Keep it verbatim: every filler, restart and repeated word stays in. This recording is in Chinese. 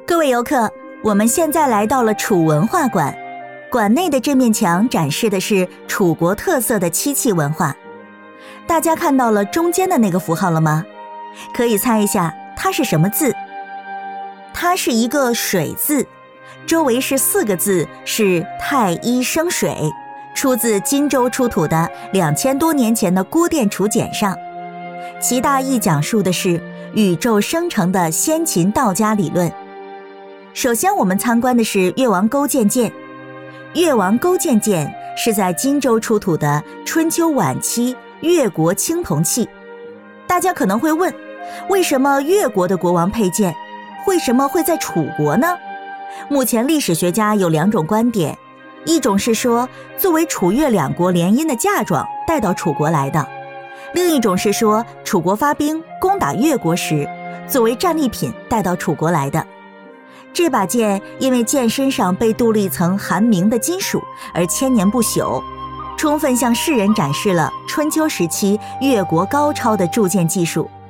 各位游客，我们现在来到了楚文化馆，馆内的这面墙展示的是楚国特色的漆器文化。大家看到了中间的那个符号了吗？可以猜一下它是什么字？它是一个水字，周围是四个字，是太一生水，出自荆州出土的两千多年前的郭店楚简上。其大意讲述的是宇宙生成的先秦道家理论。首先我们参观的是越王勾践剑。越王勾践剑是在荆州出土的春秋晚期越国青铜器。大家可能会问，为什么越国的国王佩剑，为什么会在楚国呢？目前历史学家有两种观点，一种是说作为楚越两国联姻的嫁妆带到楚国来的，另一种是说楚国发兵攻打越国时作为战利品带到楚国来的。这把剑因为剑身上被镀了一层含明的金属而千年不朽，充分向世人展示了春秋时期越国高超的铸剑技术。